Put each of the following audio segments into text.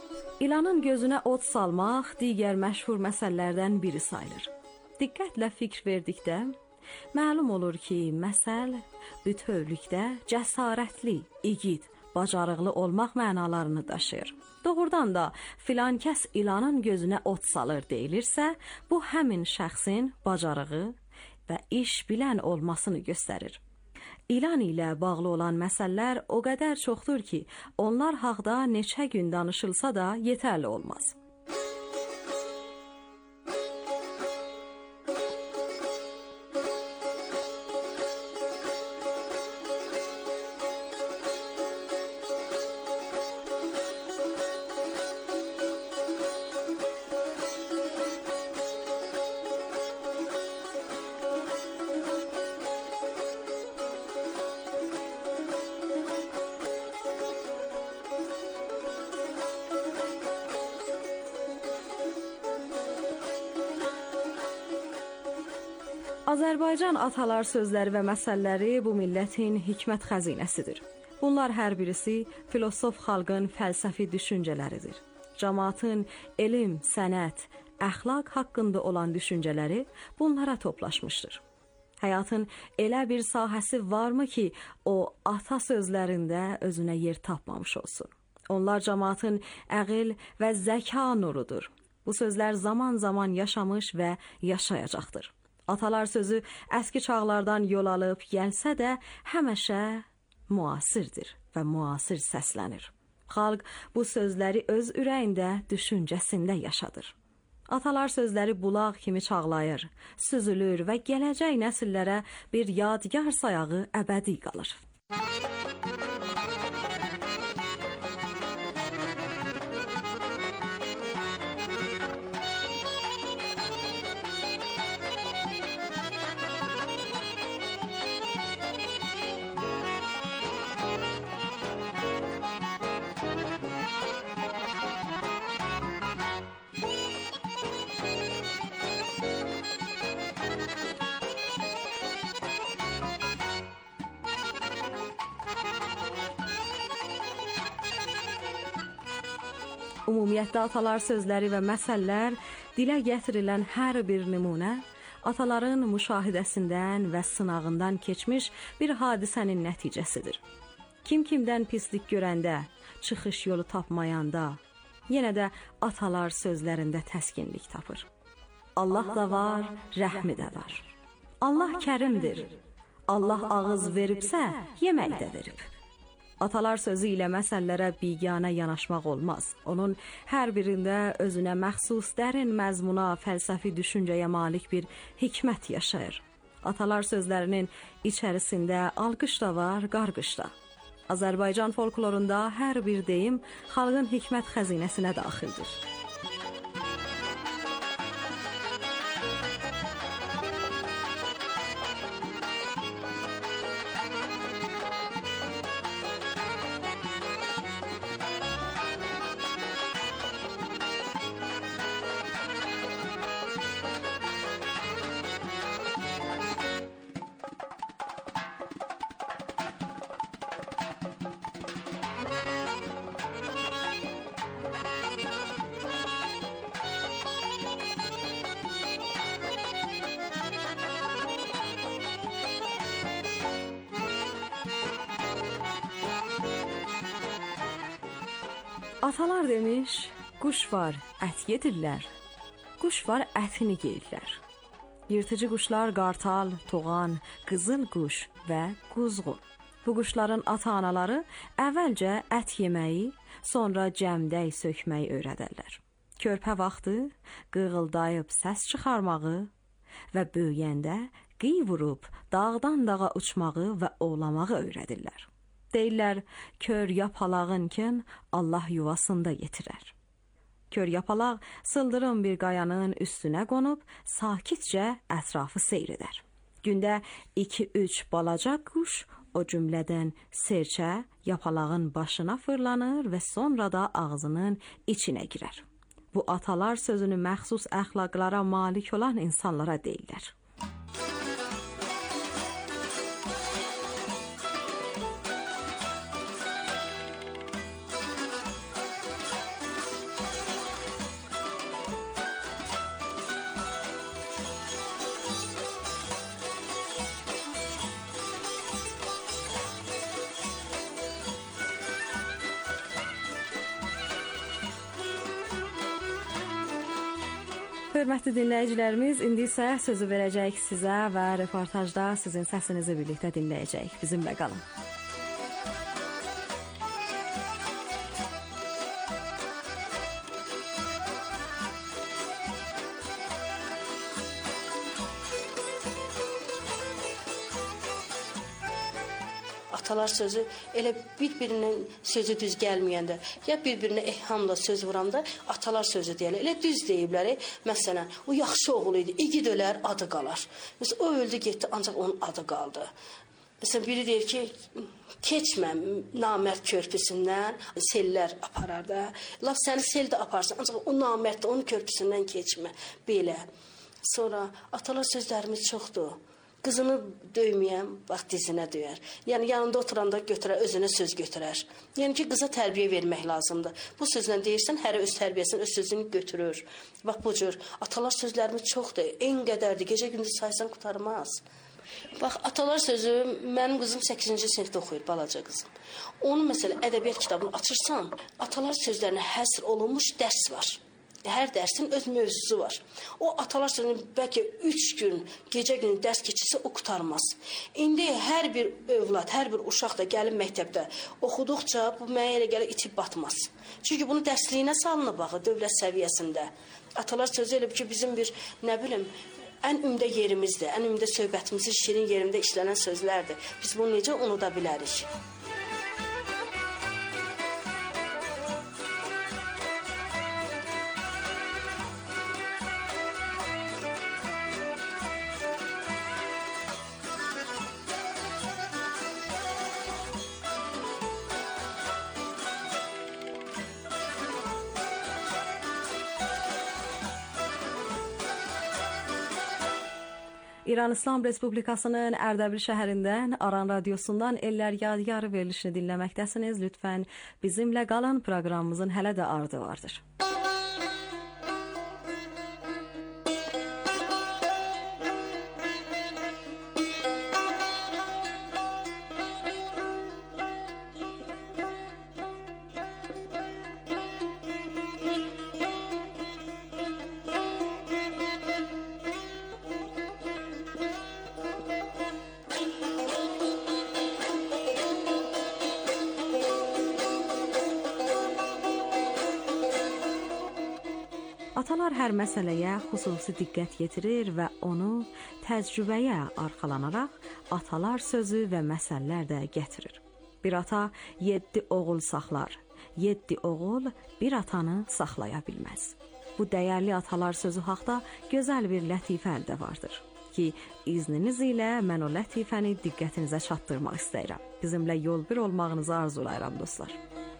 İlanın gözünə od salmaq digər məşhur məsəllərdən biri sayılır. Diqqətlə fikr verdikdə məlum olur ki, məsəl bütövlükdə cəsarətli, igid, bacarıqlı olmaq mənalarını daşıyır. Doğrudan da filan kəs ilanın gözünə od salır deyilirsə, bu həmin şəxsin bacarığı və iş bilən olmasını göstərir. İlan ilə bağlı olan məsələlər o qədər çoxdur ki, onlar haqda neçə gün danışılsa da yetərli olmaz. Azərbaycan atalar sözləri və məsəlləri bu millətin hikmət xəzinəsidir. Bunlar hər birisi filosof xalqın fəlsəfi düşüncələridir. Cəmaatın elm, sənət, əxlaq haqqında olan düşüncələri bunlara toplaşmışdır. Həyatın elə bir sahəsi varmı ki, o ata sözlərində özünə yer tapmamış olsun. Onlar cəmaatın əql və zəka nurudur. Bu sözlər zaman-zaman yaşamış və yaşayacaqdır. Atalar sözü əski çağlardan yol alıb gəlsə də həmişə müasirdir və müasir səslənir. Xalq bu sözləri öz ürəyində, düşüncəsində yaşadır. Atalar sözləri bulaq kimi çağlayır, süzülür və gələcək nəsillərə bir yadigar sayağı əbədi qalır. Ümumiyyətlə atalar sözləri və məsəllər dilə gətirilən hər bir nümunə ataların müşahidəsindən və sınağından keçmiş bir hadisənin nəticəsidir. Kim kimdən pislik görəndə, çıxış yolu tapmayanda, yenə də atalar sözlərində təskinlik tapır. Allah da var, rəhmi də var. Allah kərimdir. Allah ağız veribsə, yemək də verib. Atalar sözü ilə məsələlərə biganə yanaşmaq olmaz. Onun hər birində özünə məxsus dərin məzmuna, fəlsəfi düşüncəyə malik bir hikmət yaşayır. Atalar sözlərinin içərisində alqış da var, qarqış da. Azərbaycan folklorunda hər bir deyim xalqın hikmət xəzinəsinə daxildir. Atalar demiş, quş var, ət yedirlər, quş var, ətini yeyirlər. Yırtıcı quşlar qartal, toğan, qızıl quş və quzğun. Bu quşların ata-anaları əvvəlcə ət yeməyi, sonra cəmdək sökməyi öyrədərlər. Körpə vaxtı qığıldayıb səs çıxarmağı və böyüyəndə qiy vurub dağdan dağa uçmağı və ovlamağı öyrədirlər. Deyirlər, kör yapalağınkin Allah yuvasında yetirər. Kör yapalaq sıldırım bir qayanın üstünə qonub, sakitcə ətrafı seyr edər. Gündə 2-3 balaca quş o cümlədən serçə yapalağın başına fırlanır və sonra da ağzının içinə girər. Bu atalar sözünü məxsus əxlaqlara malik olan insanlara deyirlər. hörmətli dinləyicilərimiz, indi isə sözü verəcəyik sizə və reportajda sizin səsinizi birlikdə dinləyəcəyik. Bizimlə qalın. Atalar sözü elə bir-birinin sözü düz gəlməyəndə, ya bir-birinə ehhamla söz vuranda atalar sözü deyirlər. Elə düz deyiblər. Məsələn, o yaxşı oğul idi, igid ölər, adı qalar. Məsələn, o öldü, getdi, ancaq onun adı qaldı. Məsələn, biri deyir ki, keçmə namərd körpüsündən, sellər aparar da. Laf səni sel də aparsın, ancaq o namərd də onun körpüsündən keçmə. Belə. Sonra atalar sözlərimiz çoxdur. Qızını döyməyən, bax dizinə döyər. Yəni yanında oturanda götürər, özünə söz götürər. Yəni ki, qıza tərbiyə vermək lazımdır. Bu sözlə deyirsən, hərə öz tərbiyəsini, öz sözünü götürür. Bax bu cür. Atalar sözlərimiz çoxdur. En qədərdir. Gecə gündüz saysan qurtarmaz. Bax, atalar sözü, mənim qızım 8-ci sinifdə oxuyur, balaca qızım. Onun məsələn, ədəbiyyat kitabını açırsan, atalar sözlərinə həsr olunmuş dərs var. Hər dərsin öz mövzusu var. O atalar sözünü bəlkə 3 gün, gecə günü dərs keçirsə o qurtarmaz. İndi hər bir övlad, hər bir uşaq da gəlib məktəbdə oxuduqca bu mənə elə gəlir itib batmaz. Çünki bunu dərsliyinə salınıb baxı dövlət səviyyəsində. Atalar sözü elə ki bizim bir, nə bilim, ən ümdə yerimizdir, ən ümdə söhbətimizin şirin yerində işlənən sözlərdir. Biz bunu necə unuda bilərik? İran İslam Respublikasının Ərdəbil şəhərindən Aran Radiosundan Ellər Yadigarı verilişini dinləməkdəsiniz. Lütfən bizimlə qalın, proqramımızın hələ də ardı vardır. Atalar hər məsələyə xüsusi diqqət yetirir və onu təcrübəyə arxalanaraq atalar sözü və məsəllər də gətirir. Bir ata 7 oğul saxlar, 7 oğul bir atanı saxlaya bilməz. Bu dəyərli atalar sözü haqda gözəl bir lətifə əldə vardır ki, izniniz ilə mən o lətifəni diqqətinizə çatdırmaq istəyirəm. Bizimlə yol bir olmağınızı arzulayıram dostlar.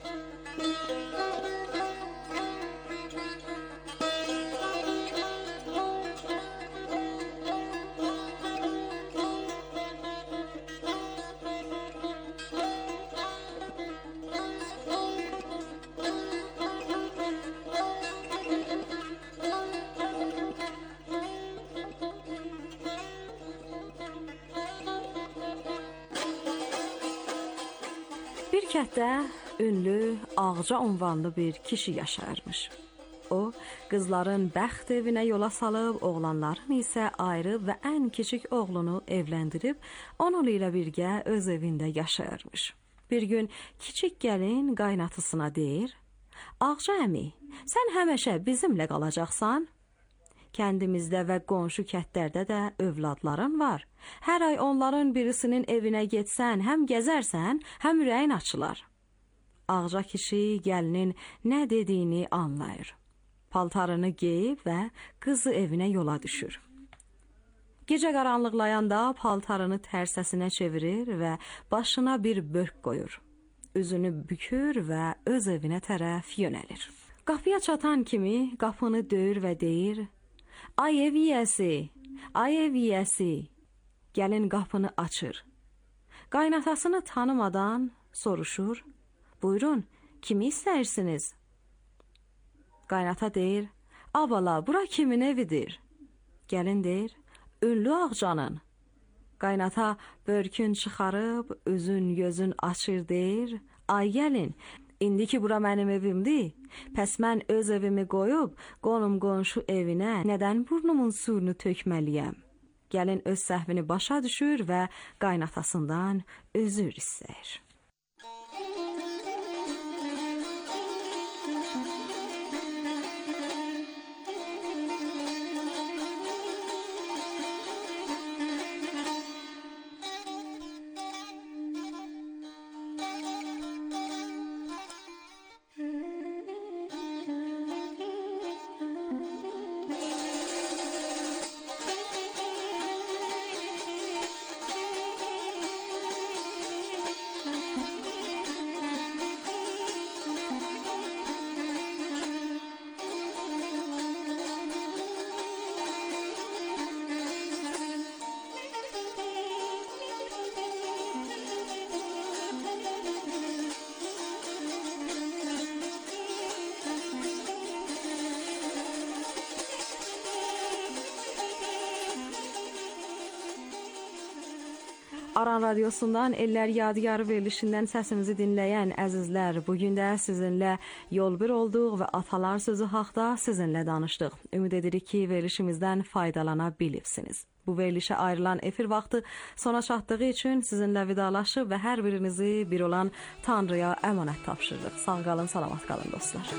Bir kətdə ünlü, Ağca unvanlı bir kişi yaşayırmış. O, qızların bəxt evinə yola salıb, oğlanların isə ayrı və ən kiçik oğlunu evləndirib, onunla ilə birgə öz evində yaşayırmış. Bir gün kiçik gəlin qaynatısına deyir, Ağca əmi, sən həmişə bizimlə qalacaqsan? Kəndimizdə və qonşu kətlərdə də övladların var. Hər ay onların birisinin evinə getsən, həm gəzərsən, həm ürəyin açılar. Ağca kişi gəlinin nə dediyini anlayır. Paltarını geyib və qızı evinə yola düşür. Gecə qaranlıqlayanda paltarını tərsəsinə çevirir və başına bir börk qoyur. Üzünü bükür və öz evinə tərəf yönəlir. Qapıya çatan kimi qapını döyür və deyir, Ay ev yiyəsi, ay ev yiyəsi. Gəlin qapını açır. Qaynatasını tanımadan soruşur, buyurun, kimi istəyirsiniz? Qaynata deyir, abala, bura kimin evidir? Gəlin deyir, ünlü Ağcanın. Qaynata börkün çıxarıb, üzün gözün açır deyir, ay gəlin, İndi ki bura mənim evimdir, pəs mən öz evimi qoyub qonum qonşu evinə nədən burnumun suyunu tökməliyəm? Gəlin öz səhvini başa düşür və qaynatasından özür istəyir. Aran Radyosu'ndan Eller Yadigarı verilişinden səsimizi dinləyən əzizlər, bugün də sizinlə yol bir olduq və atalar sözü haqda sizinlə danışdıq. Ümid edirik ki, verilişimizdən faydalana bilirsiniz. Bu verilişə ayrılan efir vaxtı sona çatdığı üçün sizinlə vidalaşıb və hər birinizi bir olan Tanrıya əmanət tapşırırıq. Sağ qalın, salamat qalın dostlar.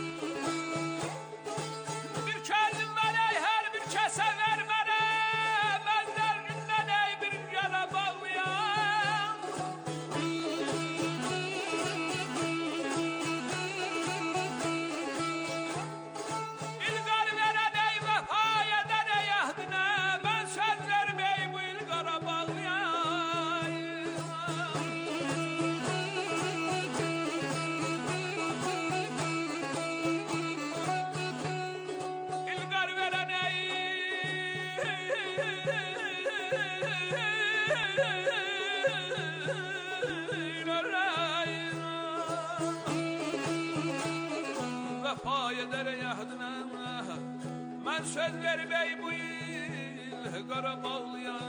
Ben söz vermey bu yıl Qarabağlıya.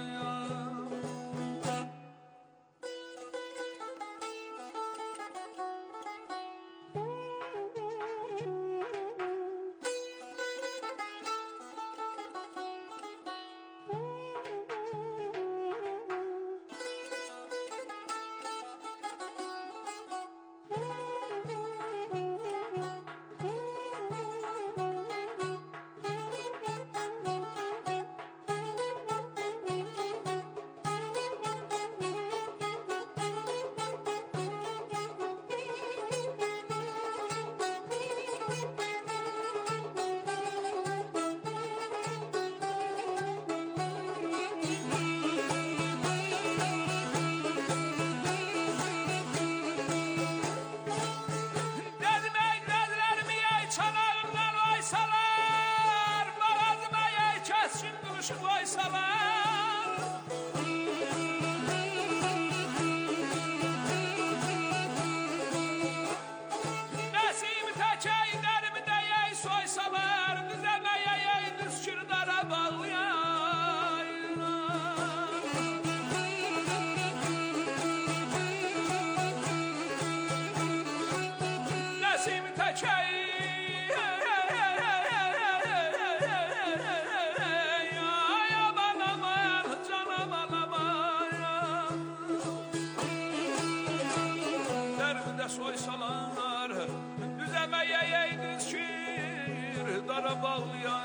Soysalar düzemeye yeydiz şir dara bağlıya.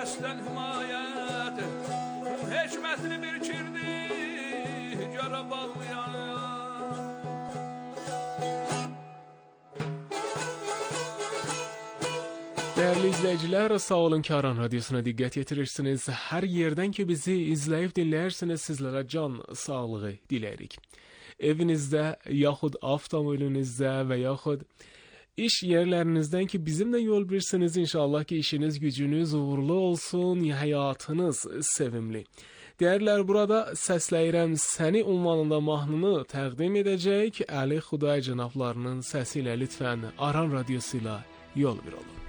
Səsdən himayət Həkmətini bir kirdi Görə bağlayan Değerli izleyiciler, sağ olun ki Aran Radyosu'na dikkat yetirirsiniz. Her yerden ki bizi izleyip dinlersiniz, sizlere can sağlığı dilerik. Evinizde, yaxud avtomobilinizde ve yaxud iş yerlerinizden ki bizimle yol birsiniz. İnşallah ki işiniz, gücünüz uğurlu olsun, hayatınız sevimli. Değerler, burada Səsləyirəm Səni unvanında mahnını təqdim edəcək Ali Xuday cənablarının səsiyle lütfen Aran Radyosuyla yol bir olun.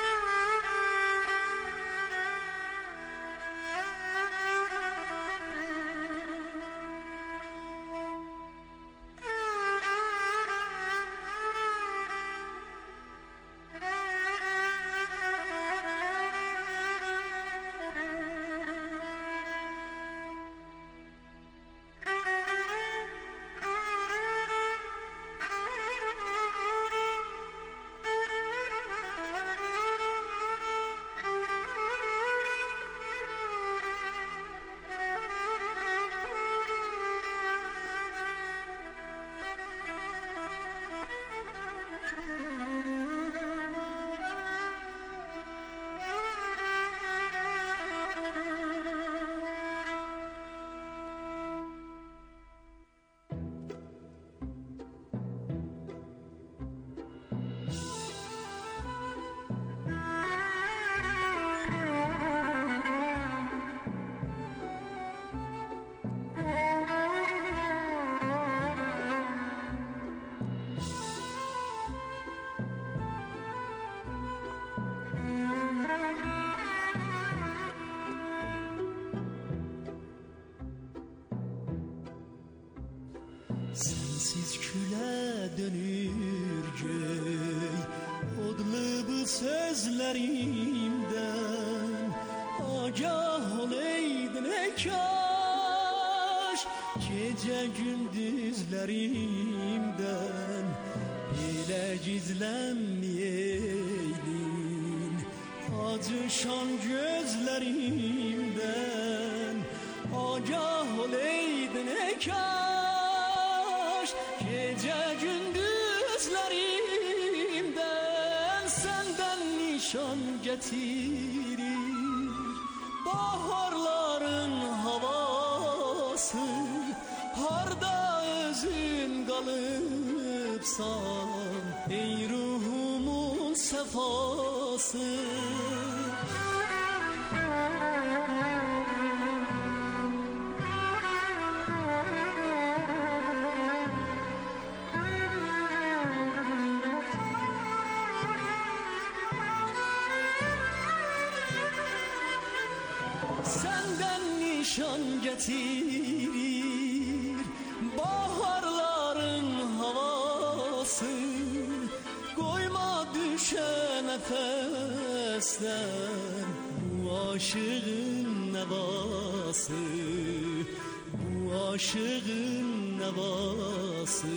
Sensiz küle dönür göy, odlu bu sözlerimden agah oleydin ey kaş, gece gündüzlerimden bile gizlenmeyeydin, acışan gözlerimden agah oleydin ey kaş. Gece gündüzlerimden senden nişan getirir baharların havası, harda özün kalıpsan ey ruhumun sefası. Senden nişan getirir baharların havası, koyma düşe nefesten bu aşığın nevası, bu aşığın nevası.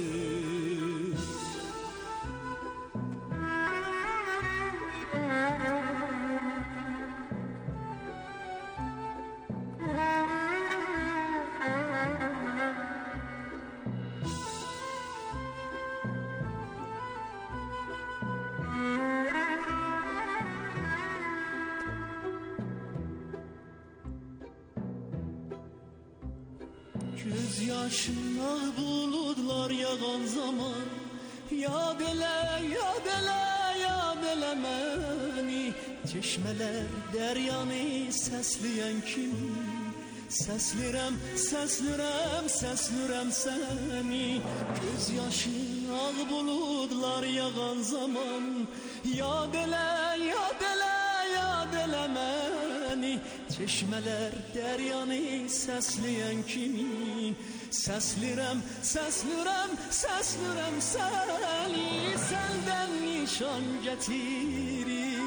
Göz yaşına bulutlar yağan zaman yad ele, yad ele, yad ele məni. Çeşmeler deryanı sesleyen kim? Seslirem, seslirem, seslirem seni. Göz yaşın ağ bulutlar yağan zaman yad ele, yad ele, yad ele məni. Çeşmeler deryanı sesleyen kimi? Seslirem, seslirem, seslirem seni. Senden nişan getirir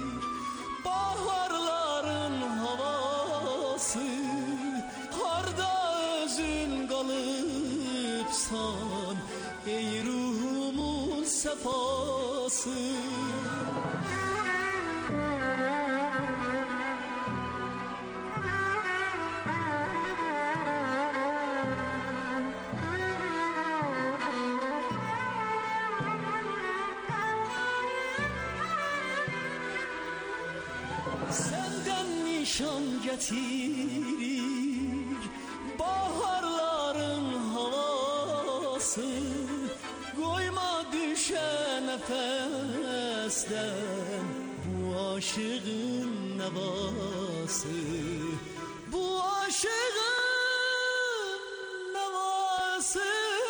baharların havası, harda özün kalıpsan ey ruhumun sefası. nişan getirir baharların havası. Koyma düşe nefesten bu aşığın nevası, bu aşığın nevası.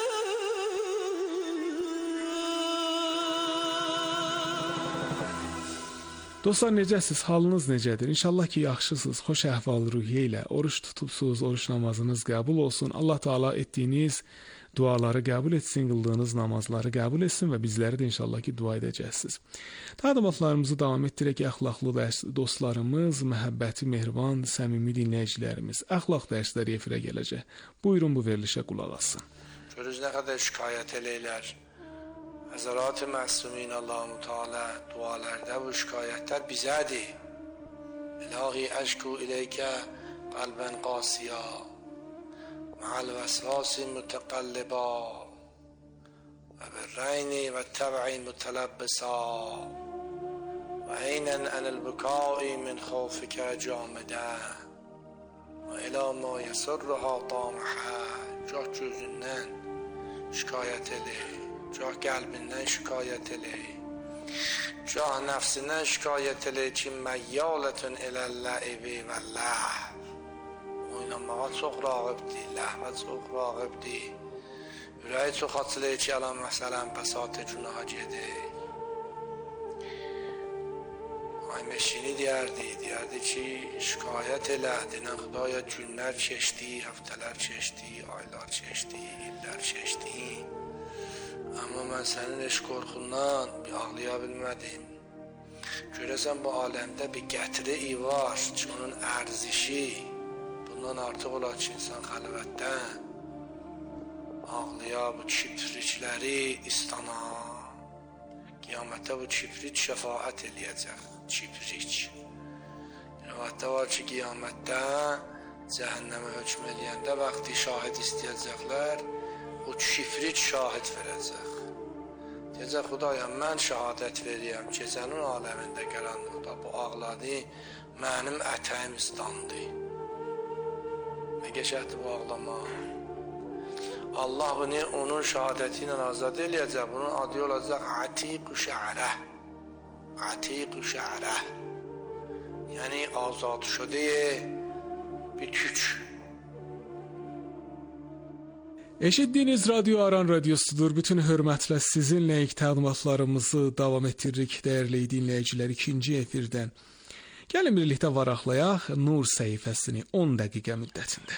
Dostlar, necəsiz? Halınız necədir? İnşallah ki, yaxşısınız, xoş əhval-ruhiyyə ilə oruç tutubsuz, oruç namazınız qəbul olsun. Allah Taala etdiyiniz duaları qəbul etsin, qıldığınız namazları qəbul etsin və bizləri də inşallah ki, dua edəcəksiniz. Təqdimatlarımızı davam etdirək. Əxlaqlı dostlarımız, məhəbbəti mehriban, səmimi dinləyicilərimiz, əxlaq dərsləri efirə gələcək. Buyurun, bu verilişə qulaq asın. Görürüz nə qədər şikayət eləyirlər. Həzərat-ı məslumin Allah-u Teala dualarda bu şikayətlər bizədir. İlahi əşku iləykə qalbən qasiya ma'al vəsvasi mütəqəlliba və birrəyni və təb'i mütələbbisa və eynən ənəl bükai min xawfikə camidə və ilə ma yəsirruha taməhə. Çox gözündən şikayət eləyir, çox qəlbindən şikayət eləyir, çox nəfsindən şikayət eləyir ki, məyyalətün eləl-ləibi və-ləh. Oynamağa çox rağibdir, ləhvə çox rağibdir. Ürəyi çox açılır ki, əlam məsələn bəsat-ı günaha gedir. Ay meşini deyərdi ki, şikayət elədi, nə xudaya günlər keçdi, həftələr keçdi, aylar keçdi, illər keçdi. Amma mən sənin eşq qorxundan bir ağlaya bilmədim. Görəsən bu aləmdə bir gətiri var ki, onun ərzişi bundan artıq olar ki, insan xəlvətdən ağlaya bu kiprikləri istana. Qiyamətdə bu kibrit şəfaət eləyəcək. Kibrik. Rivayətdə var ki, qiyamətdə cəhənnəmə hökm eləyəndə vaxtı şahid istəyəcəklər, o kibrit şahid verəcək. Deyəcək, Xudaya, mən şəhadət veriyəm, gecənin aləmində qaranlıqda bu ağladı, mənim ətəyim islandı. Nə qəşəhdir bu ağlama. Allah bunu onun şəhadəti ilə azad eləyəcək. Bunun adı olacaq Atiq-ü Şə'rə. Atiq-ü Şə'rə. Yəni azad şude bir küç. Eşitdiyiniz Radyo Aran radyosudur. Bütün hörmətlə sizinlə ilk təqdimatlarımızı davam etdiririk, dəyərli dinləyicilər, ikinci efirdən. Gəlin birlikdə varaqlayaq Nur səhifəsini 10 dəqiqə müddətində.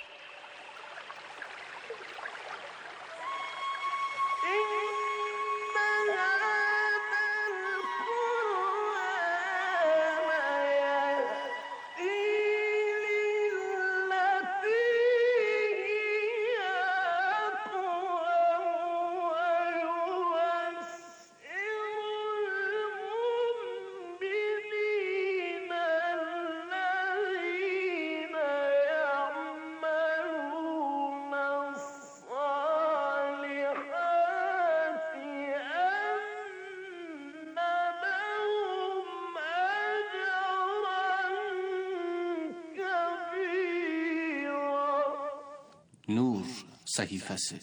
Nur səhifəsi.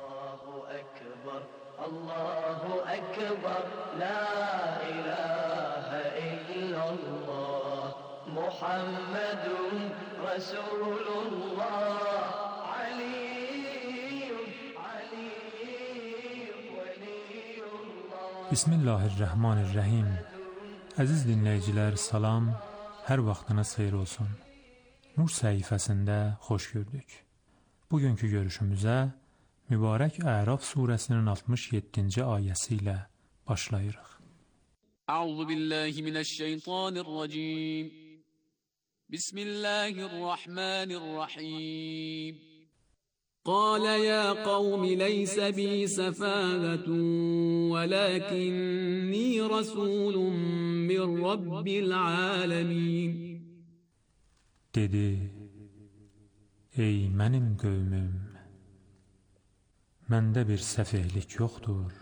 Allahu Ekber, la ilahe illallah, Muhammedun Resulullah, Aliyyun veliyullah. Bismillahirrahmanirrahim. Əziz dinləyicilər, salam, hər vaxtınız xeyir olsun. Nur səhifəsində xoş gördük. Bugünkü görüşümüzə mübarək Əraf surəsinin 67-ci ayəsi ilə başlayırıq. Əuzu billahi minəşşeytanirracim. Bismillahirrahmanirrahim. قال يا قوم ليس بي سفاهة ولكني رسول من رب العالمين. Dedi, ey mənim qövmüm, məndə bir səfehlik yoxdur,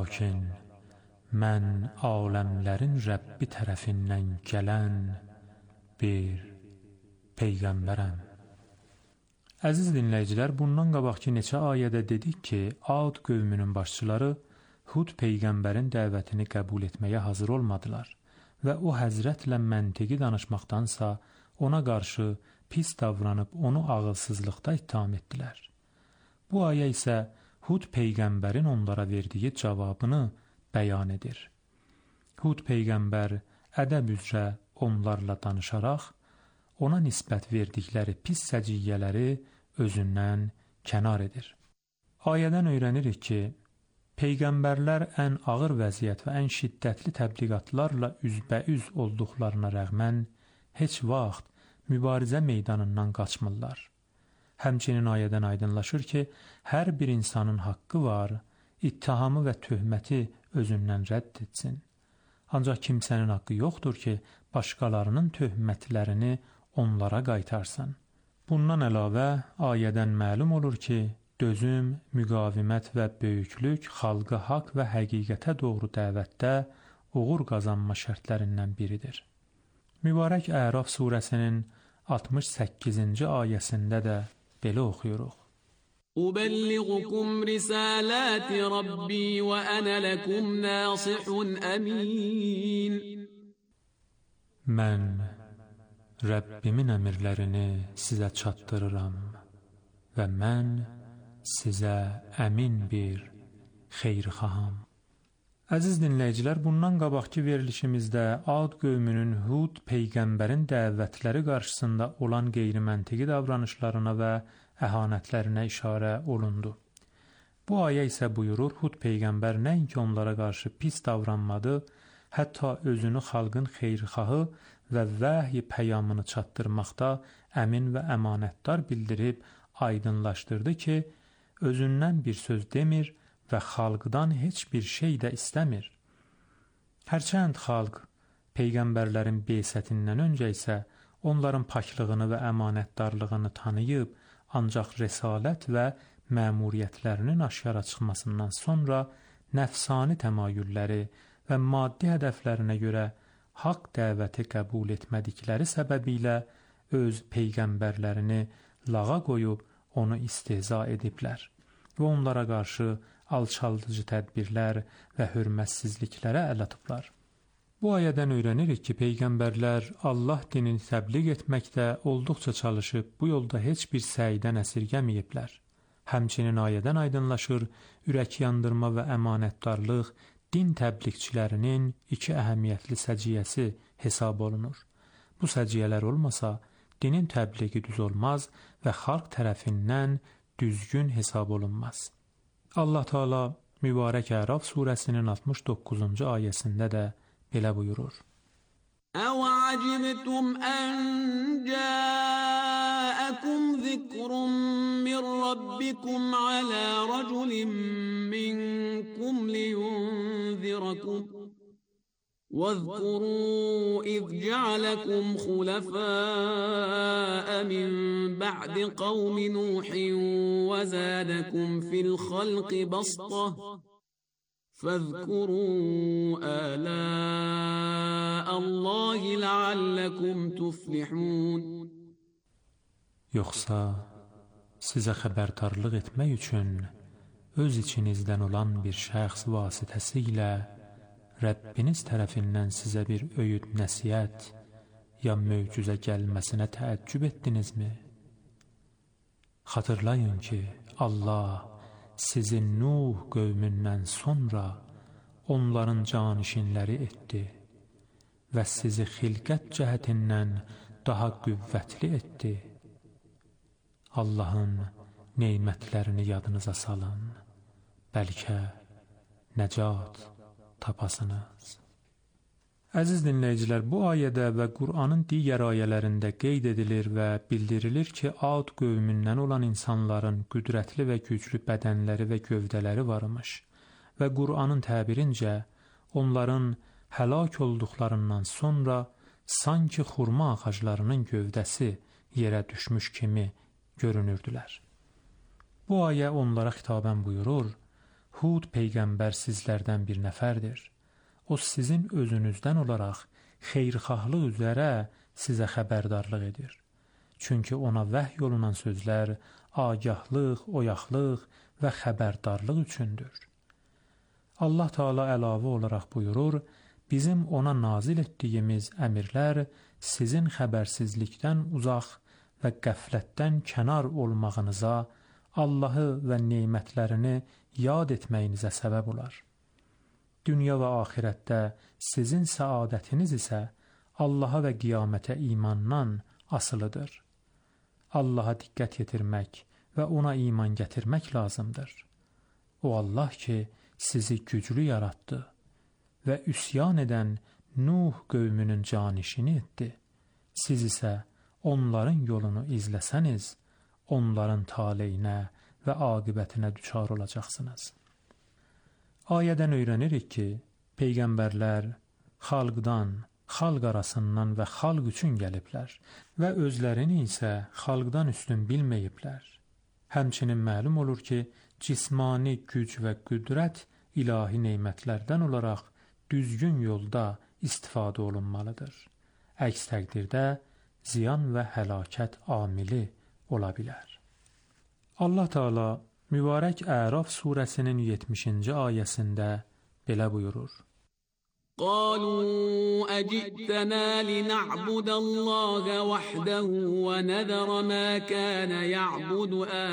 lakin mən aləmlərin Rəbbi tərəfindən gələn bir peyğəmbərəm. Əziz dinləyicilər, bundan qabaqki neçə ayədə dedik ki, Ad qövmünün başçıları Hud peyğəmbərin dəvətini qəbul etməyə hazır olmadılar və o həzrətlə məntiqi danışmaqdansa ona qarşı pis davranıb onu ağılsızlıqda ittiham etdilər. Bu ayə isə Hud peyğəmbərin onlara verdiyi cavabını bəyan edir. Hud peyğəmbər ədəb üzrə onlarla danışaraq ona nisbət verdikləri pis səciyyələri özündən kənar edir. Ayədən öyrənirik ki, peyğəmbərlər ən ağır vəziyyət və ən şiddətli təbliğatlarla üzbəüz olduqlarına rəğmən heç vaxt mübarizə meydanından qaçmırlar. Həmçinin ayədən aydınlaşır ki, hər bir insanın haqqı var, ittihamı və töhməti özündən rədd etsin. Ancaq kimsənin haqqı yoxdur ki, başqalarının töhmətlərini onlara qaytarsın. Bundan əlavə, ayədən məlum olur ki, dözüm, müqavimət və böyüklük xalqı haqq və həqiqətə doğru dəvətdə uğur qazanma şərtlərindən biridir. Mübarək Əraf surəsinin 68-ci ayəsində də belə oxuyuruq. أبلغكم رسالات ربي وأنا لكم ناصح أمين. Mən Rəbbimin əmrlərini sizə çatdırıram və mən sizə əmin bir xeyirxaham. Əziz dinləyicilər, bundan qabaqki verilişimizdə Ad qövmünün Hud peyğəmbərin dəvətləri qarşısında olan qeyri-məntiqi davranışlarına və əhanətlərinə işarə olundu. Bu ayə isə buyurur, Hud peyğəmbər nəinki onlara qarşı pis davranmadı, hətta özünü xalqın xeyirxahı və vəhy pəyamını çatdırmaqda əmin və əmanətdar bildirib aydınlaşdırdı ki, özündən bir söz demir və xalqdan heç bir şey də istəmir. Hərçənd xalq peyğəmbərlərin beysətindən öncə isə onların paklığını və əmanətdarlığını tanıyıb, ancaq rəsalət və məmuriyyətlərinin aşkara çıxmasından sonra nəfsani təmayülləri və maddi hədəflərinə görə haqq dəvəti qəbul etmədikləri səbəbilə öz peyğəmbərlərini lağa qoyub onu istehza ediblər və onlara qarşı alçaldıcı tədbirlər və hörmətsizliklərə əl atıblar. Bu ayədən öyrənirik ki, peyğəmbərlər Allah dinini təbliğ etməkdə olduqca çalışıb, bu yolda heç bir səydən əsirgəməyiblər. Həmçinin ayədən aydınlaşır, ürək yandırma və əmanətdarlıq din təbliğçilərinin iki əhəmiyyətli səciyyəsi hesab olunur. Bu səciyyələr olmasa, dinin təbliği düz olmaz və xalq tərəfindən düzgün hesab olunmaz. Allah Teala mübarək Əraf surəsinin 69-cu ayəsində də belə buyurur. أَوَعَجِبْتُمْ أَنْ جَاءَكُمْ ذِكْرٌ مِّنْ رَبِّكُمْ عَلَى رَجُلٍ مِّنْكُمْ لِيُنْذِرَكُمْ واذكروا إذ جعلكم خلفاء من بعد قوم نوح وزادكم في الخلق بسطة فاذكروا آلاء الله لعلكم تفلحون. Yoxsa sizə xəbərdarlıq etmək üçün öz içinizdən olan bir şəxs vasitəsilə Rəbbiniz tərəfindən sizə bir öyüd nəsihət ya möcüzə gəlməsinə təəccüb etdinizmi? Xatırlayın ki, Allah sizi Nuh qövmündən sonra onların canişinləri etdi və sizi xilqət cəhətindən daha qüvvətli etdi. Allahın neymətlərini yadınıza salın, bəlkə nəcat tapasınız. Əziz dinləyicilər, bu ayədə və Qur'anın digər ayələrində qeyd edilir və bildirilir ki, Ad qövmündən olan insanların qüdrətli və güclü bədənləri və gövdələri varmış və Qur'anın təbirincə onların həlak olduqlarından sonra sanki xurma ağaclarının gövdəsi yerə düşmüş kimi görünürdülər. Bu ayə onlara xitabən buyurur, Hud peyğəmbər sizlərdən bir nəfərdir. O sizin özünüzdən olaraq xeyirxahlıq üzərə sizə xəbərdarlıq edir. Çünki ona vəhy olunan sözlər agahlıq, oyaqlıq və xəbərdarlıq üçündür. Allah Teala əlavə olaraq buyurur, bizim ona nazil etdiyimiz əmirlər sizin xəbərsizlikdən uzaq və qəflətdən kənar olmağınıza, Allahı və nemətlərini yad etməyinizə səbəb olar. Dünya və axirətdə sizin səadətiniz isə Allaha və qiyamətə imandan asılıdır. Allaha diqqət yetirmək və ona iman gətirmək lazımdır. O Allah ki, sizi güclü yaratdı və üsyan edən Nuh qövmünün canişini etdi. Siz isə onların yolunu izləsəniz, onların taleyinə və aqibətinə düçar olacaqsınız. Ayədən öyrənirik ki, peyğəmbərlər xalqdan, xalq arasından və xalq üçün gəliblər və özlərini isə xalqdan üstün bilməyiblər. Həmçinin məlum olur ki, cismani güc və qüdrət ilahi neymətlərdən olaraq düzgün yolda istifadə olunmalıdır. Əks təqdirdə ziyan və həlakət amili ola bilər. Allah Teala mübarək Əraf surəsinin 70-ci ayəsində belə buyurur. قالوا أجئتنا لنعبد الله وحده ونذر ما كان يعبد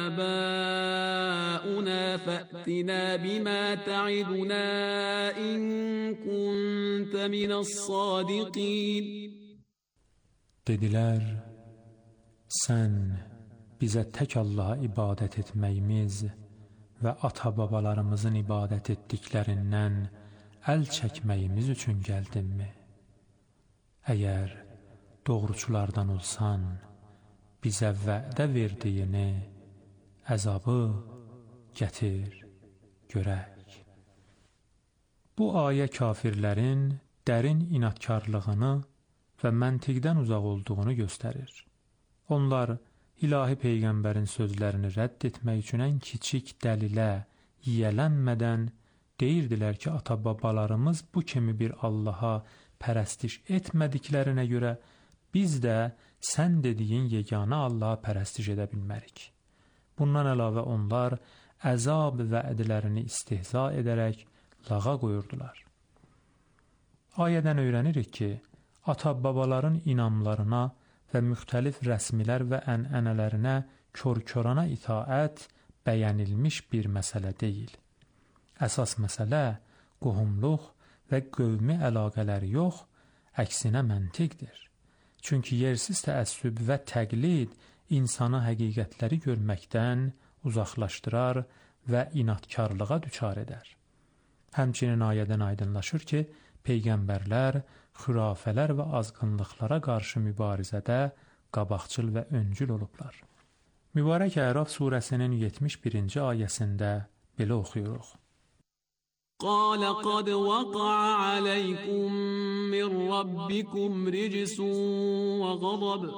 آباؤنا فأتنا بما تعدنا إن كنت من الصادقين. Dedilər, sən bizə tək Allaha ibadət etməyimiz və ata-babalarımızın ibadət etdiklərindən əl çəkməyimiz üçün gəldinmi? Əgər doğruçulardan olsan, bizə vədə verdiyini, əzabı gətir, görək. Bu ayə kafirlərin dərin inatkarlığını və məntiqdən uzaq olduğunu göstərir. Onlar ilahi peyğəmbərin sözlərini rədd etmək üçün ən kiçik dəlilə yiyələnmədən deyirdilər ki, ata-babalarımız bu kimi bir Allaha pərəstiş etmədiklərinə görə biz də sən dediyin yeganə Allaha pərəstiş edə bilmərik. Bundan əlavə onlar əzab vədlərini istehza edərək lağa qoyurdular. Ayədən öyrənirik ki, ata-babaların inamlarına və müxtəlif rəsmilər və ənənələrinə kör-körana itaət bəyənilmiş bir məsələ deyil. Əsas məsələ qohumluq və qövmi əlaqələri yox, əksinə məntiqdir. Çünki yersiz təəssüb və təqlid insanı həqiqətləri görməkdən uzaqlaşdırar və inatkarlığa düçar edər. Həmçinin ayədən aydınlaşır ki, peyğəmbərlər xürafələr və azğınlıqlara qarşı mübarizədə qabaqcıl və öncül olublar. Mübarək Əraf surəsinin 71-ci ayəsində belə oxuyuruq. قال قد وقع عليكم من ربكم رجس وغضب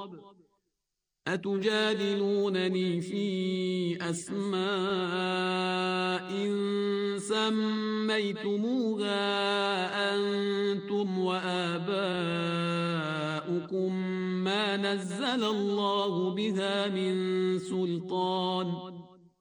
أتجادلونني في أسماء سميتموها أنتم وآباؤكم ما نزل الله بها من سلطان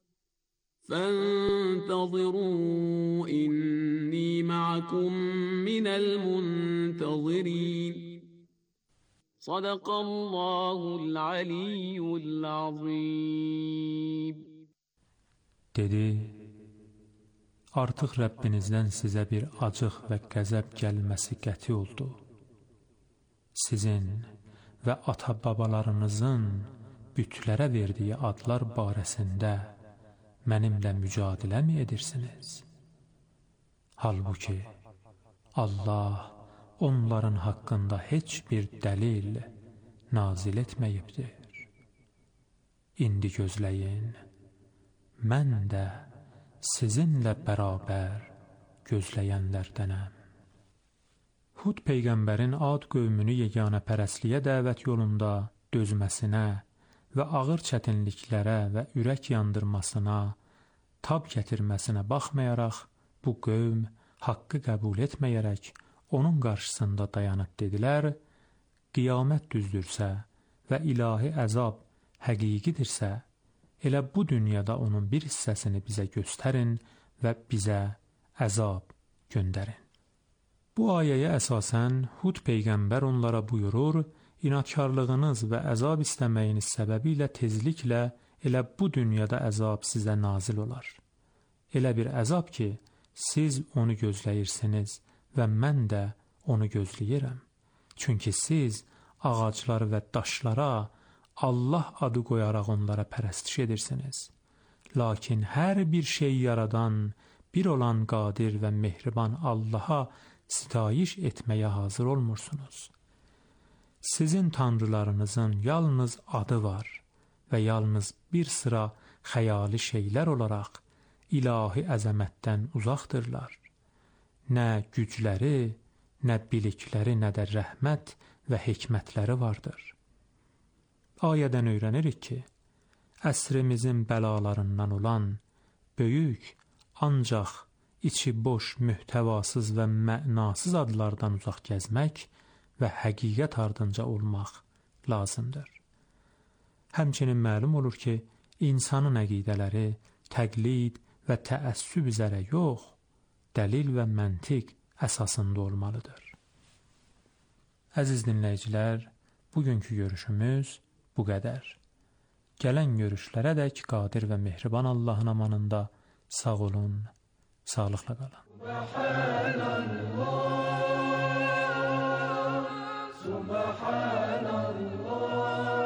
فانتظروا إني معكم من المنتظرين صدق الله العلي العظيم. Dedi, artıq Rəbbinizdən sizə bir acıq və qəzəb gəlməsi qəti oldu. Sizin və ata-babalarınızın bütlərə verdiyi adlar barəsində mənimlə mücadilə mi edirsiniz? Halbuki Allah onların haqqında heç bir dəlil nazil etməyibdir. İndi gözləyin, mən də sizinlə bərabər gözləyənlərdənəm. Hud peyğəmbərin Ad qövmünü yeganə pərəstliyə dəvət yolunda dözməsinə və ağır çətinliklərə və ürək yandırmasına, tab gətirməsinə baxmayaraq, bu qövm haqqı qəbul etməyərək onun qarşısında dayanıb dedilər, qiyamət düzdürsə və ilahi əzab həqiqidirsə, elə bu dünyada onun bir hissəsini bizə göstərin və bizə əzab göndərin. Bu ayəyə əsasən Hud peyğəmbər onlara buyurur, inatkarlığınız və əzab istəməyiniz səbəbilə tezliklə elə bu dünyada əzab sizə nazil olar. Elə bir əzab ki, siz onu gözləyirsiniz və mən də onu gözləyirəm. Çünki siz ağacları və daşlara Allah adı qoyaraq onlara pərəstiş edirsiniz. Lakin hər bir şey yaradan, bir olan qadir və mehriban Allaha sitayiş etməyə hazır olmursunuz. Sizin tanrılarınızın yalnız adı var və yalnız bir sıra xəyali şeylər olaraq ilahi əzəmətdən uzaqdırlar. Nə gücləri, nə bilikləri, nə də rəhmət və hikmətləri vardır. Ayədən öyrənirik ki, əsrimizin bəlalarından olan böyük, ancaq içi boş, mühtəvasız və mənasız adlardan uzaq gəzmək və həqiqət ardınca olmaq lazımdır. Həmçinin məlum olur ki, insanın əqidələri təqlid və təəssüb üzərə yox, dəlil və məntiq əsasında olmalıdır. Əziz dinləyicilər, bugünkü görüşümüz bu qədər. Gələn görüşlərədək qadir və mehriban Allahın amanında sağ olun, sağlıqla qalın. Subhanallah, Subhanallah,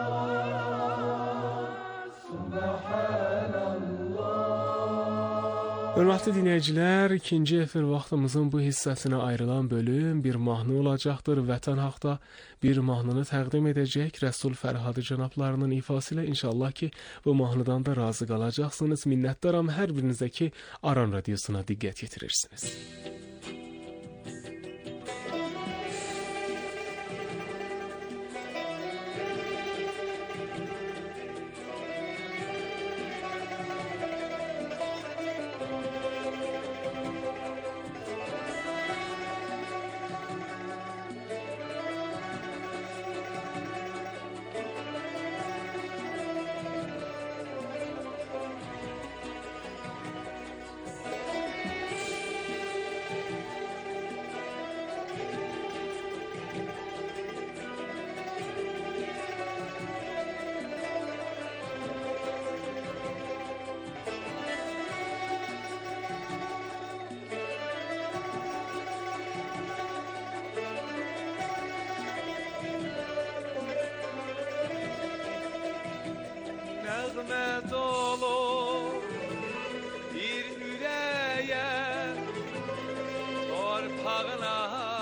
Subhanallah. Hörmətli dinləyicilər, ikinci efir vaxtımızın bu hissəsinə ayrılan bölüm bir mahnı olacaqdır. Vətən haqda bir mahnını təqdim edəcək Rəsul Fərhadı cənablarının ifası ilə. İnşallah ki, bu mahnıdan da razı qalacaqsınız. Minnətdaram hər birinizə ki, Aran Radiosuna diqqət yetirirsiniz. Nəğmə dolu bir ürəyə torpağına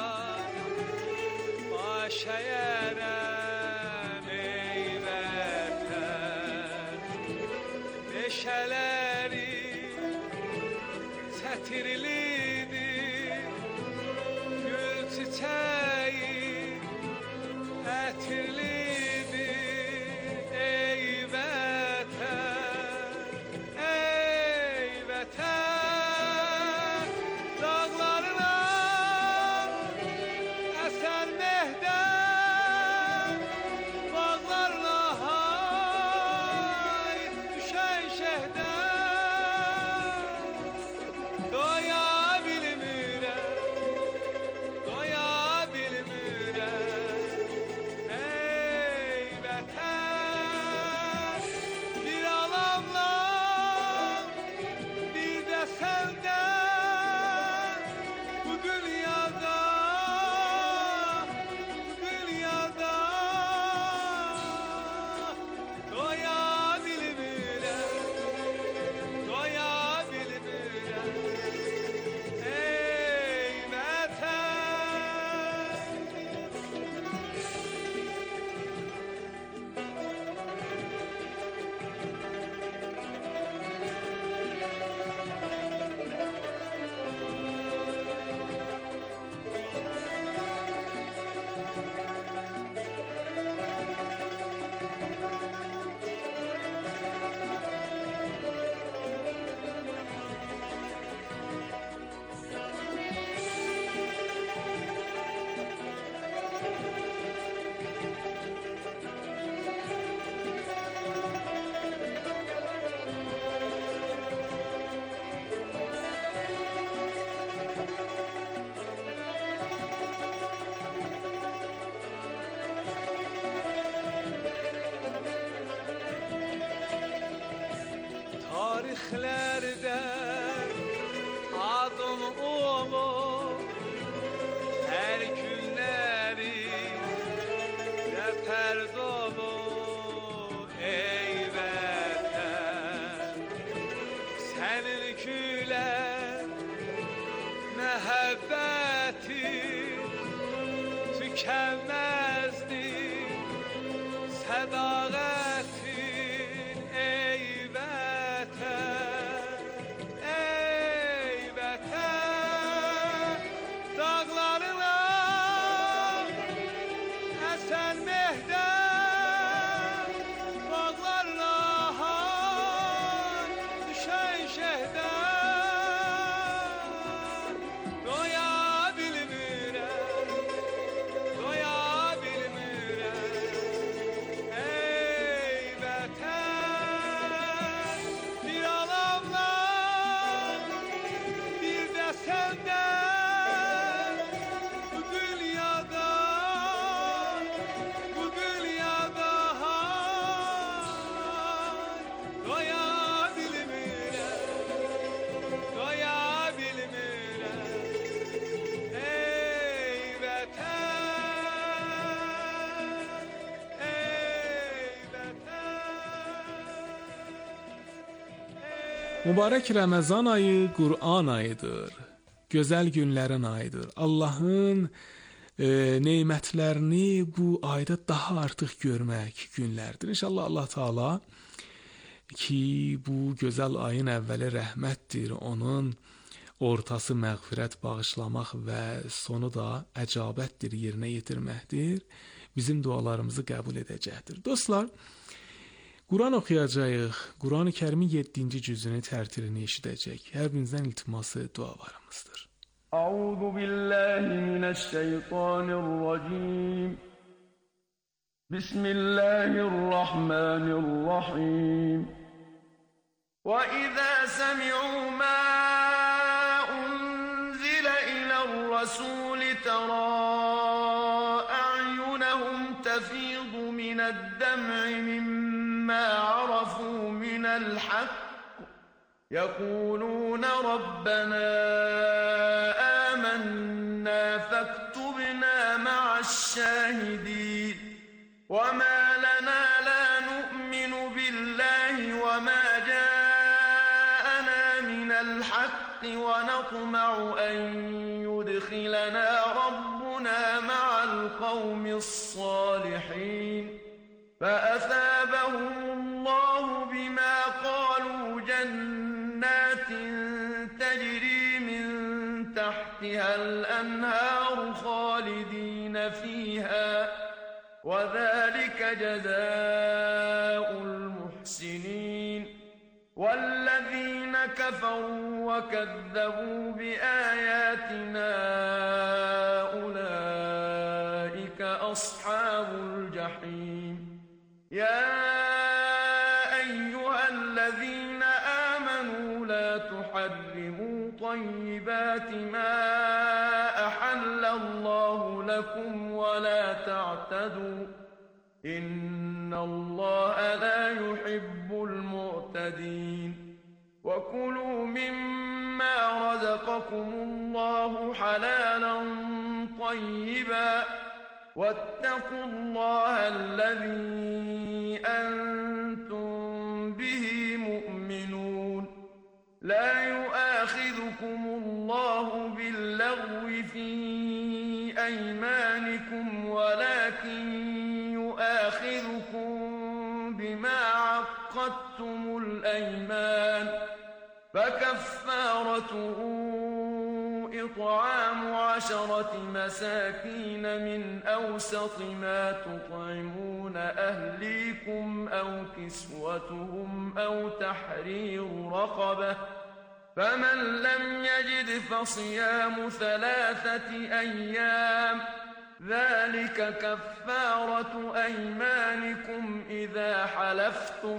baş əyərəm ey vətən. Meşələri çətirlidir, gül çiçəyi ətirlidir. Dağlarına əsən mehdən Mübarək Ramazan ayı Qur'an ayıdır. Gözəl günlərin ayıdır. Allahın nemətlərini bu ayda daha artıq görmək günlərdir. İnşallah Allah Taala ki bu gözəl ayın əvvəli rəhmətdir, onun ortası məğfirət bağışlamaq və sonu da əcabətdir, yerinə yetirməkdir. Bizim dualarımızı qəbul edəcəkdir. Dostlar, Quran oxuyacağıq. Quran-ı Kərimin 7-ci cüzünü tərtilini eşidəcək. Hər birinizdən iltiması dualarımızdır. Əuzu billahi minəşşeytanirracim. Bismillahirrahmanirrahim. Və izə səmi'u mə unzilə ilə'r-rəsul tərə ə'yunəhum təfidu minəd-dəm'i مما عرفوا من الحق يقولون ربنا آمنا فاكتبنا مع الشاهدين وما لنا لا نؤمن بالله وما جاءنا من الحق ونطمع أن يدخلنا ربنا مع القوم الصالحين فأثابهم الله بما قالوا جنات تجري من تحتها الأنهار خالدين فيها وذلك جزاء المحسنين والذين كفروا وكذبوا بآياتنا أولئك أصحاب الجحيم يا أيها الذين آمنوا لا تحرموا طيبات ما أحل الله لكم ولا تعتدوا إن الله لا يحب المعتدين وكلوا مما رزقكم الله حلالا طيبا واتقوا الله الذي أنتم به مؤمنون لا يؤاخذكم الله باللغو في أيمانكم ولكن يؤاخذكم بما عقدتم الأيمان فكفارته إطعام 10 مساكين من أوسط ما تطعمون أهليكم أو كسوتهم أو تحرير رقبة فمن لم يجد فصيام 3 أيام ذلك كفارة أيمانكم إذا حلفتم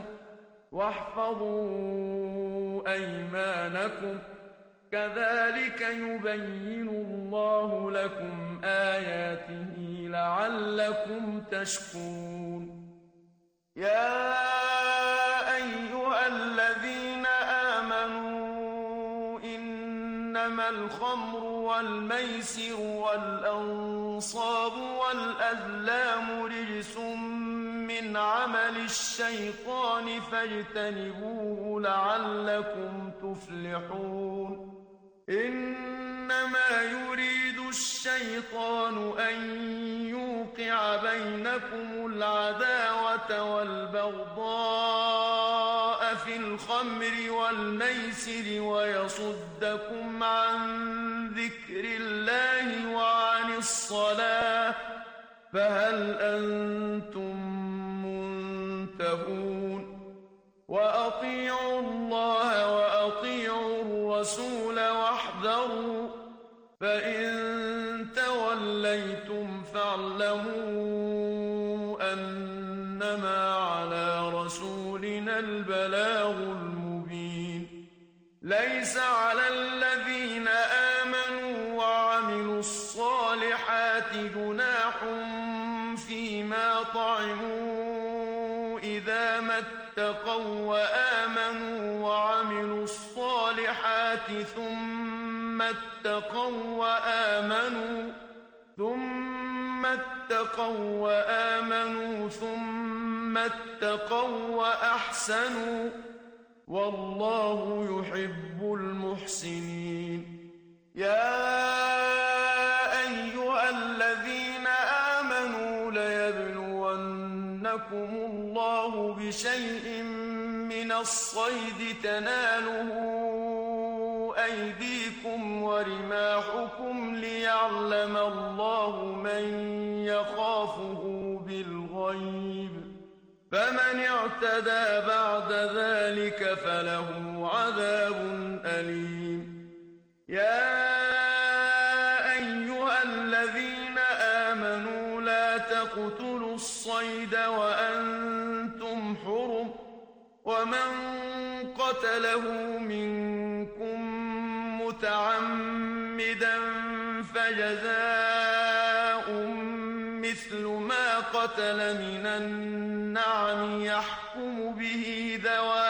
واحفظوا أيمانكم كذلك يبين الله لكم آياته لعلكم تشكرون يا أيها الذين آمنوا إنما الخمر والميسر والأنصاب والأزلام رجس من عمل الشيطان فاجتنبوه لعلكم تفلحون إنما يريد الشيطان أن يوقع بينكم العداوة والبغضاء في الخمر والميسر ويصدكم عن ذكر الله وعن الصلاة فهل أنتم منتهون وأطيعوا الله وأطيعوا الرسول واحذروا فإن توليتم فاعلموا أنما على رسولنا البلاغ المبين ليس على الذين آمنوا وعملوا الصالحات جناح فيما طعموا إذا ما اتقوا وآمنوا وعملوا الصالحات ثم اتقوا وأحسنوا والله يحب المحسنين يا أيها الذين آمنوا ليبلونكم الله بشيء من الصيد تناله أيديكم ورماحكم ليعلم الله من يخافه بالغيب فمن اعتدى بعد ذلك فله عذاب أليم يا أيها الذين آمنوا لا تقتلوا الصيد وأنتم حرم ومن قتله منكم متعمدا فجزاء مثل ما قتل من النعم يحكم به ذوى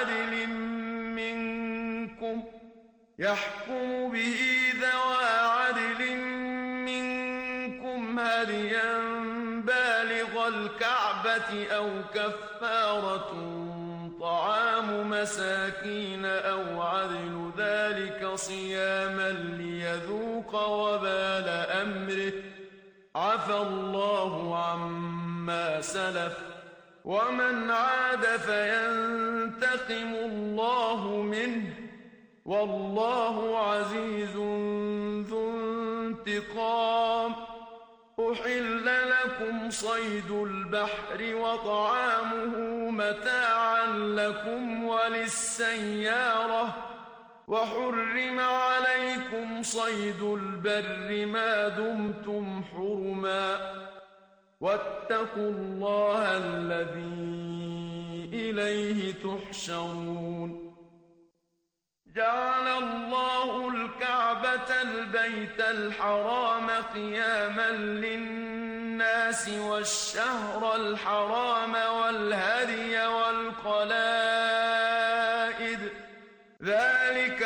عدل منكم هديا بالغ الكعبة أو كفارة طعام مساكين أو عدل ذلك صياما ليذوق وبال أمره عفى الله عما سلف ومن عاد فينتقم الله منه والله عزيز ذو انتقام أحل لكم صيد البحر وطعامه متاعا لكم وللسيارة وحرم عليكم صيد البر ما دمتم حرما واتقوا الله الذي إليه تحشرون جعل الله الكعبة البيت الحرام قياما للناس والشهر الحرام والهدي والقلائد ذلك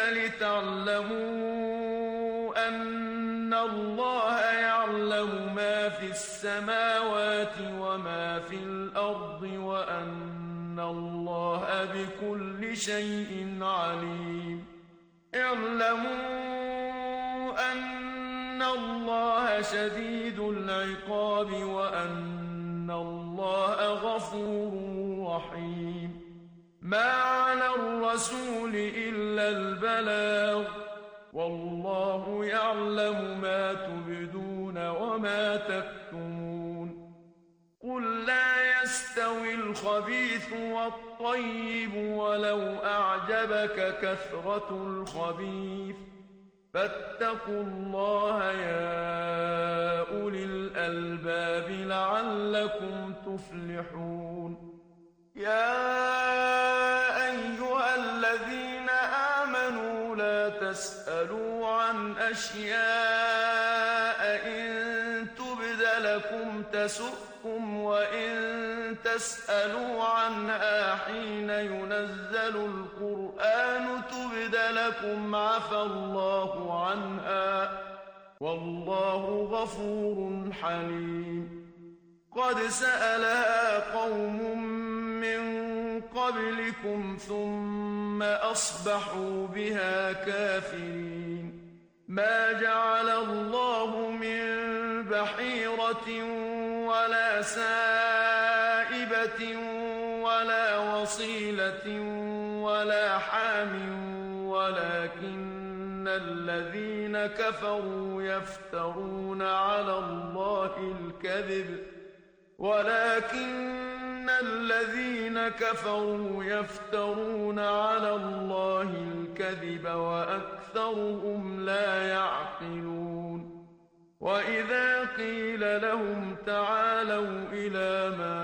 لتعلموا أن الله يعلم ما في السماوات وما في الأرض وأن الله بكل شيء عليم اعلموا أن الله شديد العقاب وأن الله غفور رحيم ما على الرسول إلا البلاغ والله يعلم ما تبدون وما تكتمون قل لا يستوي الخبيث والطيب ولو أعجبك كثرة الخبيث فاتقوا الله يا أولي الألباب لعلكم تفلحون يا أيها الذين آمنوا لا تسألوا عن أشياء إن تبد لكم تسؤكم وإن تسألوا عنها حين ينزل القرآن تبد لكم عفى الله عنها والله غفور حليم قد سألها قوم من قبلكم ثم أصبحوا بها كافرين ما جعل الله من بحيرة ولا سائبة ولا وصيلة ولا حام ولكن الذين كفروا يفترون على الله الكذب وأكثرهم لا يعقلون وإذا قيل لهم تعالوا إلى ما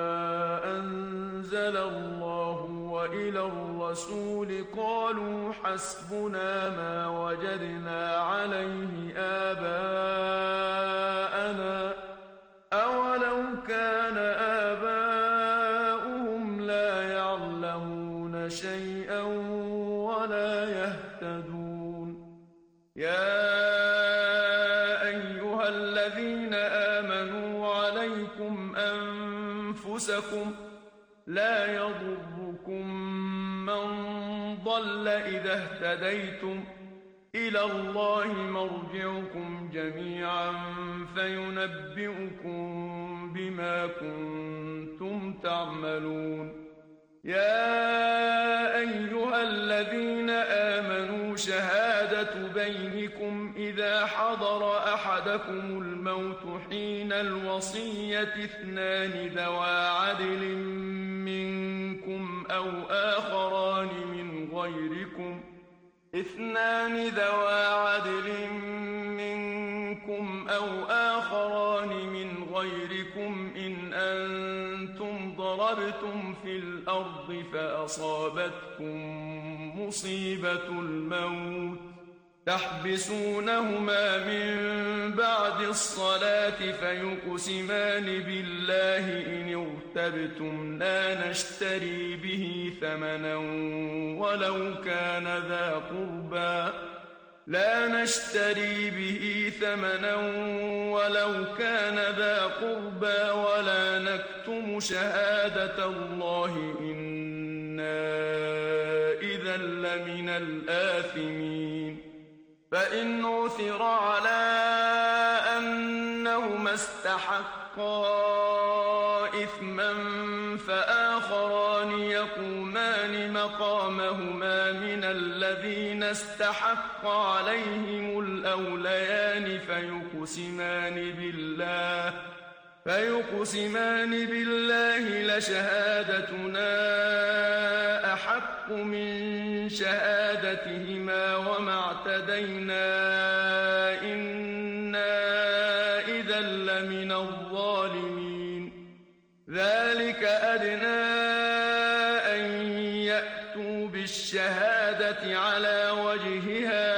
أنزل الله وإلى الرسول قالوا حسبنا ما وجدنا عليه آباءنا أولو كان آباؤهم لا يعلمون شيئا ولا يهتدون يا أيها الذين آمنوا عليكم أنفسكم لا يضركم من ضل إذا اهتديتم إلى الله مرجعكم جميعا فينبئكم بما كنتم تعملون يا أيها الذين آمنوا شهادة بينكم إذا حضر أحدكم الموت حين الوصية اثنان ذوى عدل منكم أو آخران من غيركم إن أنتم ضربتم في الأرض فأصابتكم مصيبة الموت تحبسونهما من بعد الصلاة فيقسمان بالله إن ارتبتم لا نشتري به ثمنا ولو كان ذا قربى ولا نكتم شهادة الله إنا إذا لمن الآثمين فإن عثر على أنهما استحقا إثما فآخران يقومان مقامهما من الذين استحق عليهم الأوليان فيقسمان بالله لشهادتنا أحق من شهادتهما وما اعتدينا إنا إذا لمن الظالمين ذلك أدنى أن يأتوا بالشهادة على وجهها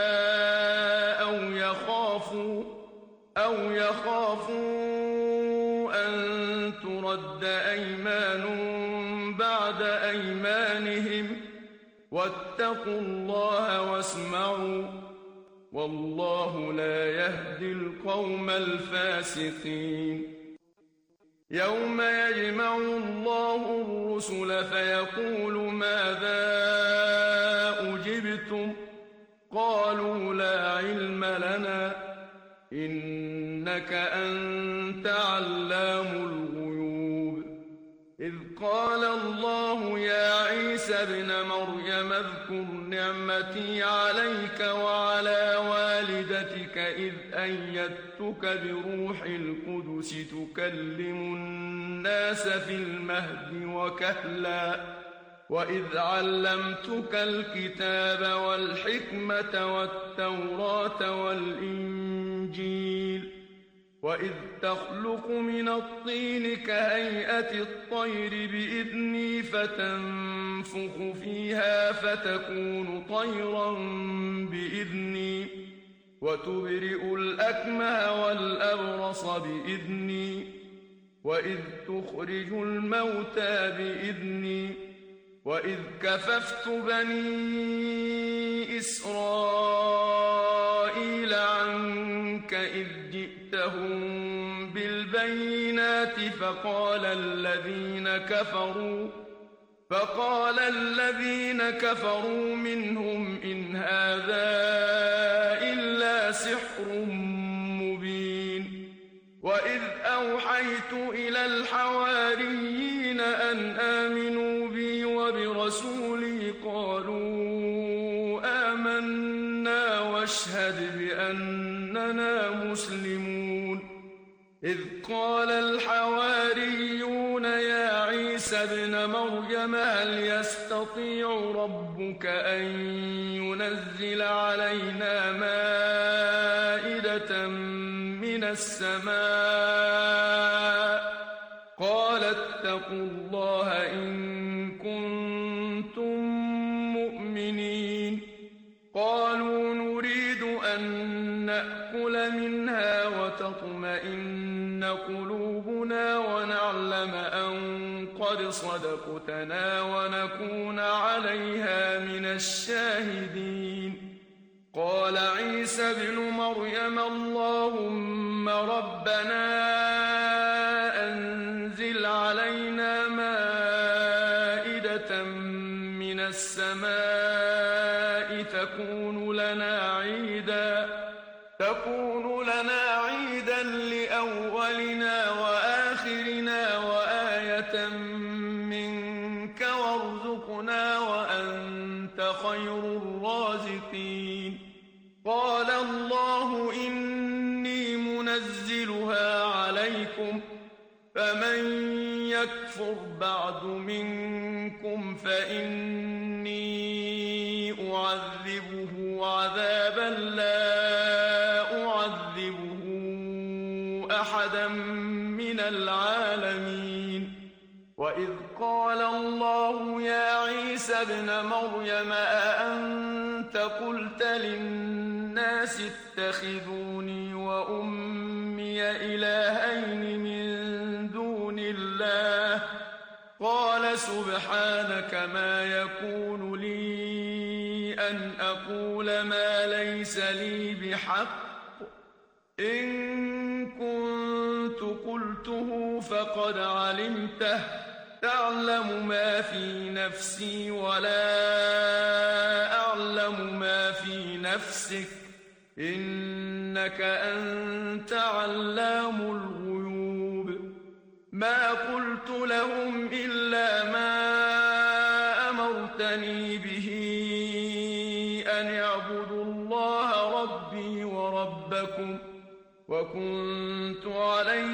أو يخافوا أن ترد أيمان بعد أيمانهم واتقوا الله واسمعوا والله لا يهدي القوم الفاسقين يوم يجمع الله الرسل فيقول ماذا أجبتم قالوا لا علم لنا إنك أنت علام الغيوب إذ قال الله يا عيسى ابن مريم اذكر نعمتي عليك وعلى والدتك إذ أيدتك بروح القدس تكلم الناس في المهد وكهلا وإذ علمتك الكتاب والحكمة والتوراة والإنجيل وإذ تخلق من الطين كهيئة الطير بإذني فتنفخ فيها فتكون طيرا بإذني وتبرئ الأكمه والأبرص بإذني وإذ تخرج الموتى بإذني وإذ كففت بني إسرائيل عنك إذ جئتهم بالبينات فقال الذين كفروا منهم إن هذا إلا لسحر مبين وإذ أوحيت إلى الحواريين أن آمنوا بي وبرسولي قالوا آمنا واشهد بأننا مسلمون إذ قال الحواريون يا عيسى ابن مريم هل يستطيع ربك أن ينزل علينا مائدة من السماء قال اتقوا الله إن كنتم مؤمنين قالوا نريد أن نأكل منها وتطمئن قلوبنا ونعلم أن قد صدقتنا ونكون عليها من الشاهدين قال عيسى ابن مريم اللهم ربنا أنزل علينا مائدة من السماء تكون لنا عيدا لأولنا وآخرنا وآية منك وارزقنا وأنت خير الرازقين قال الله إني منزلها عليكم فمن يكفر بعد منكم فإني أعذبه عذابا لا أعذبه أحدا من العالمين وإذ قال الله يا عيسى ابن مريم أأنت قلت للناس اتخذوني وأمي إلهين من دون الله قال سبحانك ما يكون لي أن أقول ما ليس لي بحق إن كنت قلته فقد علمته تعلم ما في نفسي ولا أعلم ما في نفسك إنك أنت علام الغيوب ما قلت لهم إلا ما أمرتني به أن اعبدوا الله ربي وربكم وكنت عليهم